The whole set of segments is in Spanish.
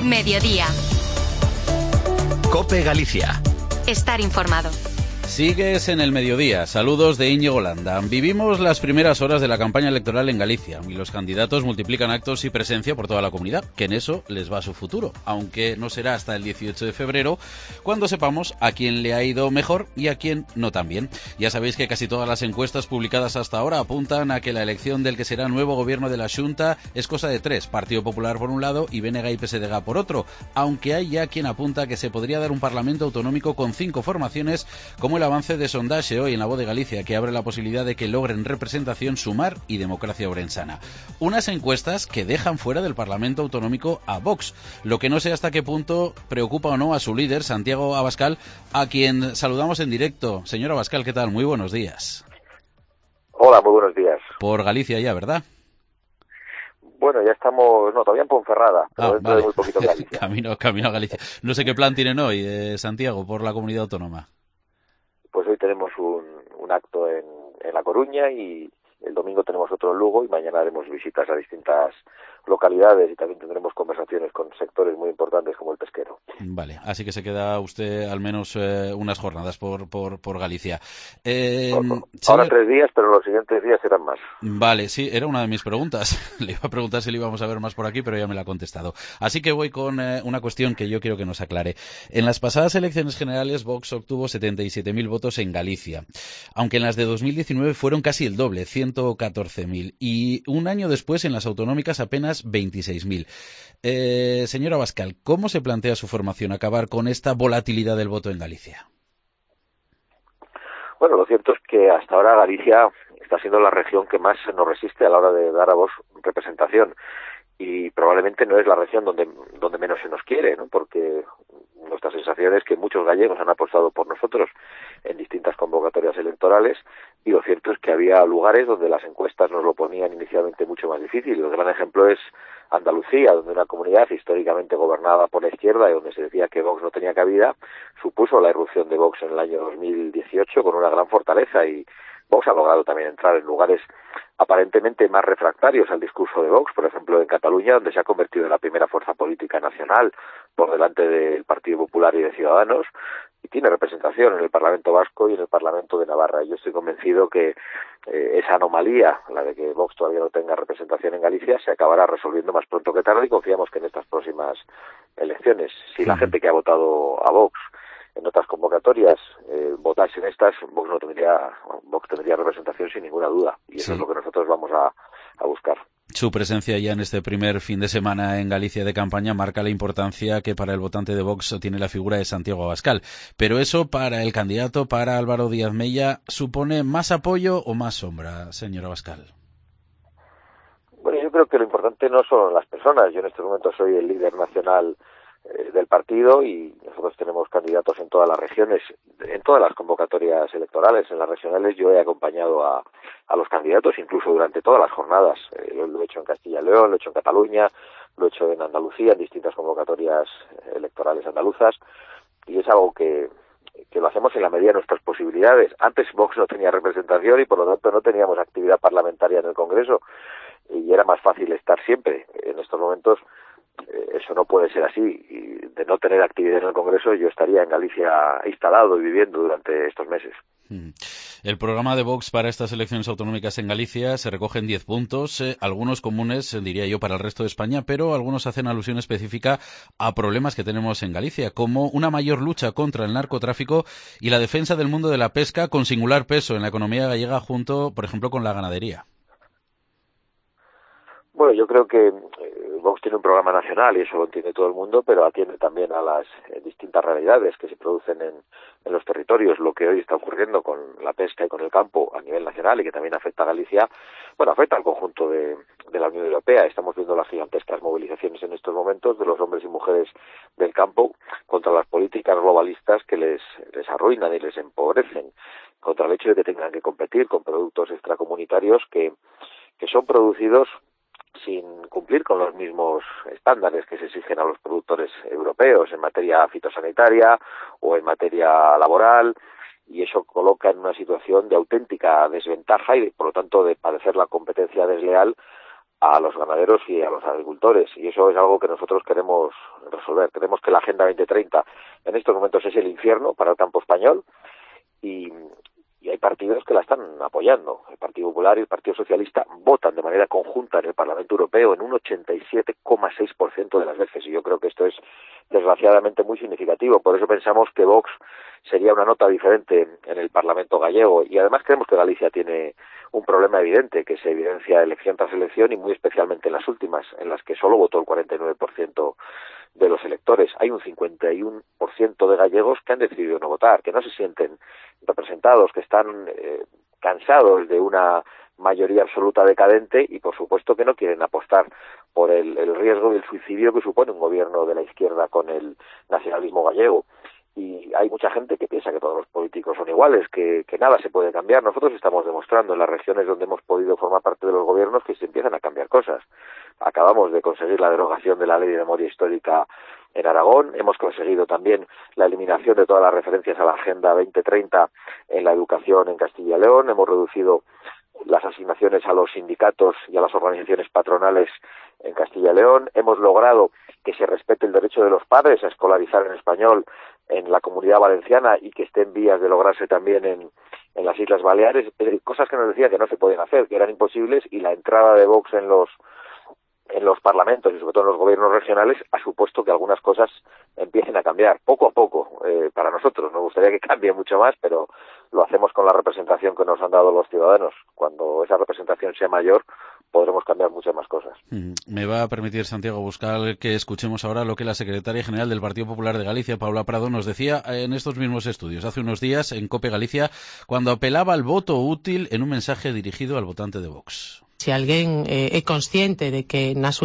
Mediodía. COPE Galicia. Estar informado. Sigues en el mediodía. Saludos de Íñigo Landa. Vivimos las primeras horas de la campaña electoral en Galicia y los candidatos multiplican actos y presencia por toda la comunidad, que en eso les va su futuro, aunque no será hasta el 18 de febrero cuando sepamos a quién le ha ido mejor y a quién no tan bien. Ya sabéis que casi todas las encuestas publicadas hasta ahora apuntan a que la elección del que será nuevo gobierno de la Xunta es cosa de tres: Partido Popular por un lado y BNG y PSDG por otro, aunque hay ya quien apunta que se podría dar un Parlamento autonómico con 5 formaciones, como el avance de sondaje hoy en La Voz de Galicia, que abre la posibilidad de que logren representación Sumar y Democracia Ourensana. Unas encuestas que dejan fuera del Parlamento autonómico a Vox, lo que no sé hasta qué punto preocupa o no a su líder, Santiago Abascal, a quien saludamos en directo. Señor Abascal, ¿qué tal? Muy buenos días. Hola, muy buenos días. Por Galicia ya, ¿verdad? Bueno, ya estamos, no, todavía en Ponferrada, pero dentro vale. de muy poquito en Galicia. camino a Galicia. No sé qué plan tienen hoy, Santiago, por la comunidad autónoma. Pues hoy tenemos un acto en La Coruña y el domingo tenemos otro en Lugo y mañana haremos visitas a distintas localidades y también tendremos conversaciones con sectores muy importantes como el pesquero. Vale, así que se queda usted al menos unas jornadas por Galicia. Ahora 3 días, pero los siguientes días serán más. Vale, sí, era una de mis preguntas. Le iba a preguntar si le íbamos a ver más por aquí, pero ya me la ha contestado. Así que voy con una cuestión que yo quiero que nos aclare. En las pasadas elecciones generales, Vox obtuvo 77.000 votos en Galicia, aunque en las de 2019 fueron casi el doble, 114.000, y un año después en las autonómicas apenas 26.000. Señor Abascal, ¿cómo se plantea su formación acabar con esta volatilidad del voto en Galicia? Bueno, lo cierto es que hasta ahora Galicia está siendo la región que más nos resiste a la hora de dar a Vox representación y probablemente no es la región donde menos se nos quiere, ¿no? Porque nuestra sensación es que muchos gallegos han apostado por nosotros en distintas convocatorias electorales y lo cierto es que había lugares donde las encuestas nos lo ponían inicialmente mucho más difícil. El gran ejemplo es Andalucía, donde una comunidad históricamente gobernada por la izquierda y donde se decía que Vox no tenía cabida, supuso la irrupción de Vox en el año 2018 con una gran fortaleza y Vox ha logrado también entrar en lugares aparentemente más refractarios al discurso de Vox, por ejemplo en Cataluña, donde se ha convertido en la primera fuerza política nacional por delante del Partido Popular y de Ciudadanos, y tiene representación en el Parlamento Vasco y en el Parlamento de Navarra. Yo estoy convencido que esa anomalía, la de que Vox todavía no tenga representación en Galicia, se acabará resolviendo más pronto que tarde y confiamos que en estas próximas elecciones, si la gente que ha votado a Vox en otras convocatorias votase en estas, Vox tendría representación sin ninguna duda y eso es lo que nosotros vamos a buscar. Su presencia ya en este primer fin de semana en Galicia de campaña marca la importancia que para el votante de Vox tiene la figura de Santiago Abascal. Pero eso para el candidato, para Álvaro Díaz Mella, ¿supone más apoyo o más sombra, señor Abascal? Bueno, yo creo que lo importante no son las personas. Yo en este momento soy el líder nacional del partido y nosotros tenemos candidatos en todas las regiones, en todas las convocatorias electorales. En las regionales yo he acompañado a los candidatos incluso durante todas las jornadas. Lo he hecho en Castilla y León, lo he hecho en Cataluña, lo he hecho en Andalucía, en distintas convocatorias electorales andaluzas y es algo que lo hacemos en la medida de nuestras posibilidades. Antes Vox no tenía representación y por lo tanto no teníamos actividad parlamentaria en el Congreso y era más fácil estar siempre. En estos momentos eso no puede ser así y de no tener actividad en el Congreso yo estaría en Galicia instalado y viviendo durante estos meses. El programa de Vox para estas elecciones autonómicas en Galicia se recoge en 10 puntos, algunos comunes, diría yo, para el resto de España, pero algunos hacen alusión específica a problemas que tenemos en Galicia, como una mayor lucha contra el narcotráfico y la defensa del mundo de la pesca con singular peso en la economía gallega junto, por ejemplo, con la ganadería. Bueno, yo creo que Vox tiene un programa nacional y eso lo entiende todo el mundo, pero atiende también a las distintas realidades que se producen en los territorios. Lo que hoy está ocurriendo con la pesca y con el campo a nivel nacional y que también afecta a Galicia, bueno, afecta al conjunto de la Unión Europea. Estamos viendo las gigantescas movilizaciones en estos momentos de los hombres y mujeres del campo contra las políticas globalistas que les arruinan y les empobrecen, contra el hecho de que tengan que competir con productos extracomunitarios que son producidos sin cumplir con los mismos estándares que se exigen a los productores europeos en materia fitosanitaria o en materia laboral, y eso coloca en una situación de auténtica desventaja y por lo tanto de padecer la competencia desleal a los ganaderos y a los agricultores, y eso es algo que nosotros queremos resolver. Creemos que la Agenda 2030 en estos momentos es el infierno para el campo español, y hay partidos que la están apoyando. El Partido Popular y el Partido Socialista votan de manera conjunta en el Parlamento Europeo en un 87,6% de las veces, y yo creo que esto es desgraciadamente muy significativo. Por eso pensamos que Vox sería una nota diferente en el Parlamento gallego, y además creemos que Galicia tiene un problema evidente que se evidencia elección tras elección, y muy especialmente en las últimas, en las que solo votó el 49% de los electores. Hay un 51% de gallegos que han decidido no votar, que no se sienten representados, que están cansados de una mayoría absoluta decadente, y por supuesto que no quieren apostar por el riesgo del suicidio que supone un gobierno de la izquierda con el nacionalismo gallego. Y hay mucha gente que piensa que todos los políticos son iguales, que nada se puede cambiar. Nosotros estamos demostrando en las regiones donde hemos podido formar parte de los gobiernos que se empiezan a cambiar cosas. Acabamos de conseguir la derogación de la Ley de Memoria Histórica en Aragón, hemos conseguido también la eliminación de todas las referencias a la Agenda 2030 en la educación en Castilla y León, hemos reducido las asignaciones a los sindicatos y a las organizaciones patronales en Castilla y León, hemos logrado que se respete el derecho de los padres a escolarizar en español en la Comunidad Valenciana y que esté en vías de lograrse también en las Islas Baleares, cosas que nos decía que no se podían hacer, que eran imposibles, y la entrada de Vox en los parlamentos y sobre todo en los gobiernos regionales ha supuesto que algunas cosas empiecen a cambiar poco a poco. Para nosotros nos gustaría que cambie mucho más, pero lo hacemos con la representación que nos han dado los ciudadanos. Cuando esa representación sea mayor, podremos cambiar muchas más cosas. Me va a permitir, Santiago Abascal, que escuchemos ahora lo que la secretaria general del Partido Popular de Galicia, Paula Prado, nos decía en estos mismos estudios hace unos días en COPE Galicia, cuando apelaba al voto útil en un mensaje dirigido al votante de Vox. Se alguén é consciente de que nos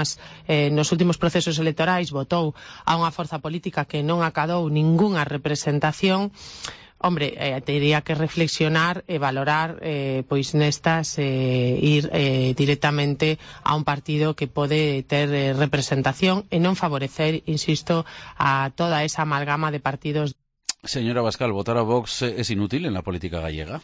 últimos procesos electorais votou a unha forza política que non acadou ningunha representación, hombre, teria que reflexionar e valorar pois nestas ir directamente a un partido que pode ter representación e non favorecer, insisto, a toda esa amalgama de partidos. Señora Abascal, ¿votar a Vox es inútil en la política gallega?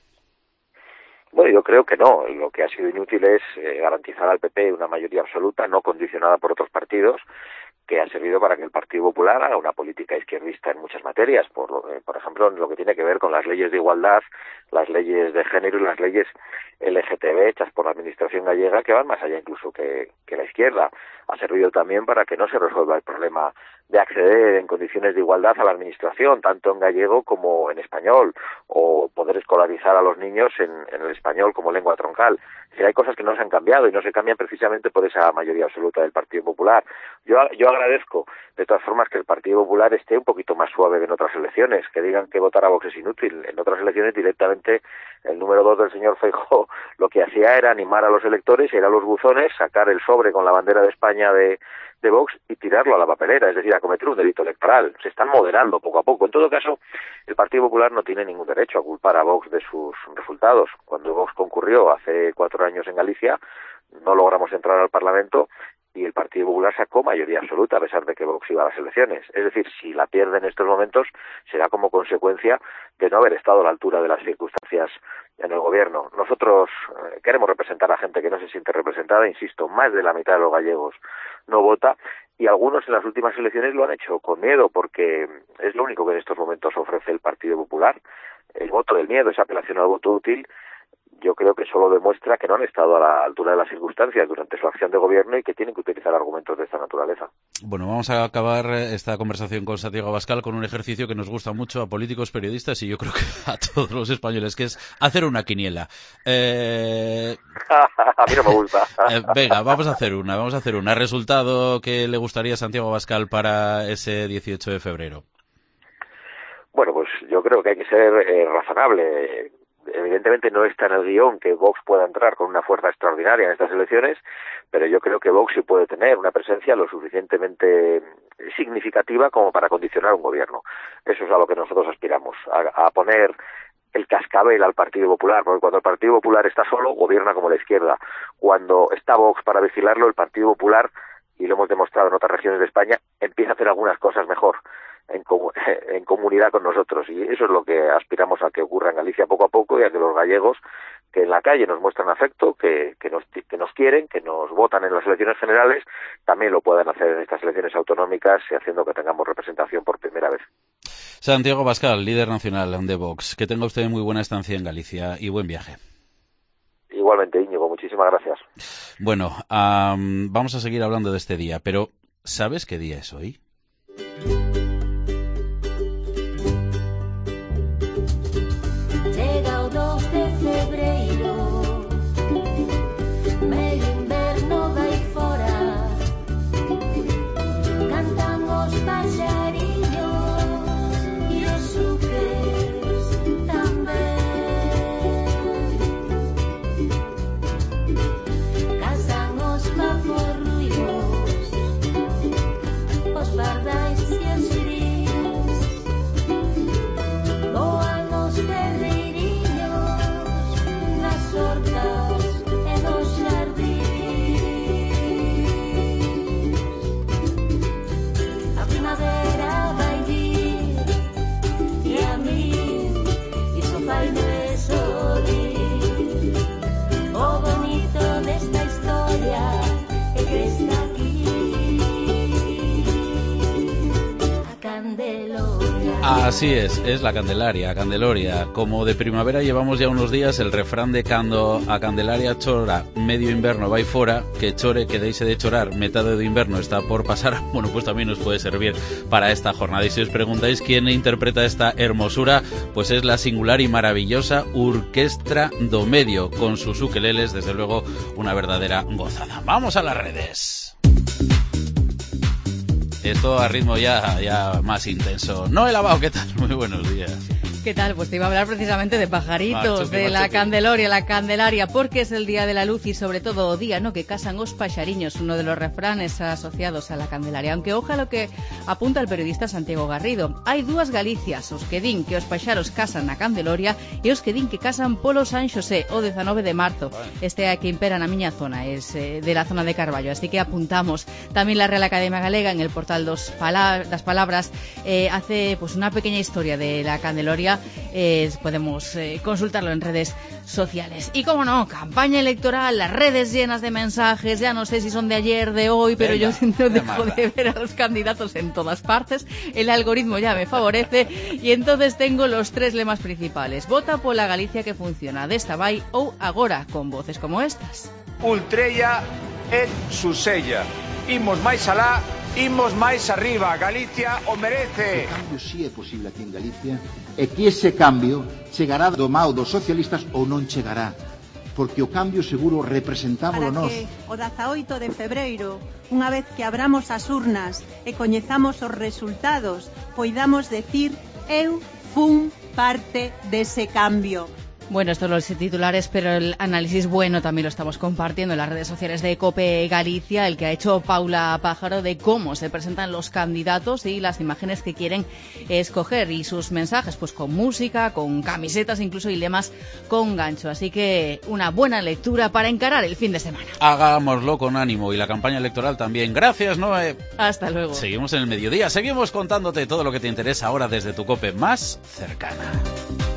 Bueno, yo creo que no. Lo que ha sido inútil es garantizar al PP una mayoría absoluta, no condicionada por otros partidos, que ha servido para que el Partido Popular haga una política izquierdista en muchas materias, por ejemplo, en lo que tiene que ver con las leyes de igualdad, las leyes de género y las leyes LGTB hechas por la Administración gallega, que van más allá incluso que la izquierda. Ha servido también para que no se resuelva el problema de acceder en condiciones de igualdad a la Administración, tanto en gallego como en español, o poder escolarizar a los niños en el español como lengua troncal. Si hay cosas que no se han cambiado y no se cambian precisamente por esa mayoría absoluta del Partido Popular. Yo agradezco, de todas formas, que el Partido Popular esté un poquito más suave que en otras elecciones, que digan que votar a Vox es inútil. En otras elecciones directamente el número 2 del señor Feijóo lo que hacía era animar a los electores, ir a los buzones, sacar el sobre con la bandera de España de Vox y tirarlo a la papelera, es decir, a cometer un delito electoral. Se están moderando poco a poco. En todo caso, el Partido Popular no tiene ningún derecho a culpar a Vox de sus resultados. Cuando Vox concurrió hace 4 años en Galicia, no logramos entrar al Parlamento y el Partido Popular sacó mayoría absoluta a pesar de que Vox iba a las elecciones. Es decir, si la pierde en estos momentos será como consecuencia de no haber estado a la altura de las circunstancias en el gobierno. Nosotros queremos representar a gente que no se siente representada, insisto, más de la mitad de los gallegos no vota, y algunos en las últimas elecciones lo han hecho con miedo, porque es lo único que en estos momentos ofrece el Partido Popular, el voto del miedo, esa apelación al voto útil. Yo creo que solo demuestra que no han estado a la altura de las circunstancias durante su acción de gobierno y que tienen que utilizar argumentos de esta naturaleza. Bueno, vamos a acabar esta conversación con Santiago Abascal con un ejercicio que nos gusta mucho a políticos, periodistas y yo creo que a todos los españoles, que es hacer una quiniela. A mí no me gusta. Venga, vamos a hacer una. ¿Resultado que le gustaría a Santiago Abascal para ese 18 de febrero? Bueno, pues yo creo que hay que ser razonable. Evidentemente no está en el guión que Vox pueda entrar con una fuerza extraordinaria en estas elecciones, pero yo creo que Vox sí puede tener una presencia lo suficientemente significativa como para condicionar un gobierno. Eso es a lo que nosotros aspiramos, a poner el cascabel al Partido Popular, porque cuando el Partido Popular está solo, gobierna como la izquierda. Cuando está Vox para vigilarlo, el Partido Popular, y lo hemos demostrado en otras regiones de España, empieza a hacer algunas cosas mejor en comunidad con nosotros, y eso es lo que aspiramos a que ocurra en Galicia poco a poco y a que los gallegos que en la calle nos muestran afecto, que nos quieren, que nos votan en las elecciones generales, también lo puedan hacer en estas elecciones autonómicas y haciendo que tengamos representación por primera vez. Santiago Abascal, líder nacional de Vox, que tenga usted muy buena estancia en Galicia y buen viaje. Igualmente, Íñigo, muchísimas gracias. Bueno, vamos a seguir hablando de este día, pero ¿sabes qué día es hoy? Llega o 2 de febreiro, medio inverno vai fora, cantan os paxariños e os suques tamén. Casan os paforruinos, os pardais e os gris, voan os terreirinhos nas hortas e nos jardins. A primavera vai vir e a mí iso faime sorrir. O bonito desta historia é que está aquí a Candeloria. Así es la Candeloria. Como de primavera llevamos ya unos días, el refrán de cando a Candelaria chora medio inverno vai fora, que chore, que deixe de chorar, metade do inverno está por pasar, bueno, pues también nos puede servir para esta jornada. Y si os preguntáis quién interpreta esta hermosura, pues es la singular y maravillosa Orquestra do Medio, con sus ukeleles, desde luego una verdadera gozada. Vamos a las redes. Esto a ritmo ya más intenso. Noel Abao, ¿qué tal? Muy buenos días. ¿Qué tal? Pues te iba a hablar precisamente de pajaritos, de la Candeloria, la Candelaria, porque es el Día de la Luz y sobre todo o día, ¿no?, que casan os paxariños, uno de los refranes asociados a la Candelaria. Aunque oja lo que apunta el periodista Santiago Garrido. Hai dúas Galicias, os que din que os paxaros casan na Candeloria e os que din que casan polo San Xosé, o 19 de marzo. Este é que impera na miña zona, es de la zona de Carballo, así que apuntamos. También la Real Academia Galega, en el portal das palabras, hace pues una pequeña historia de la Candeloria. Podemos consultarlo en redes sociales. Y como no, campaña electoral, las redes llenas de mensajes, ya no sé si son de ayer, de hoy, pero yo no dejo de ver a los candidatos en todas partes, el algoritmo ya me favorece y entonces tengo los 3 lemas principales. Vota pola Galicia que funciona, desta vai ou agora, con voces como estas. Ultrella et Susella. Imos máis alá, imos máis arriba. Galicia o merece. O cambio si é posible aquí en Galicia e que ese cambio chegará do mao dos socialistas ou non chegará. Porque o cambio seguro representámoslo nós. Para que o 18 de febreiro, unha vez que abramos as urnas e coñezamos os resultados, poidamos decir eu fun parte dese cambio. Bueno, estos son los titulares, pero el análisis bueno también lo estamos compartiendo en las redes sociales de COPE Galicia, el que ha hecho Paula Pájaro, de cómo se presentan los candidatos y las imágenes que quieren escoger y sus mensajes, pues con música, con camisetas incluso y lemas con gancho. Así que una buena lectura para encarar el fin de semana. Hagámoslo con ánimo y la campaña electoral también. Gracias, Noé. Hasta luego. Seguimos en el mediodía, seguimos contándote todo lo que te interesa ahora desde tu COPE más cercana.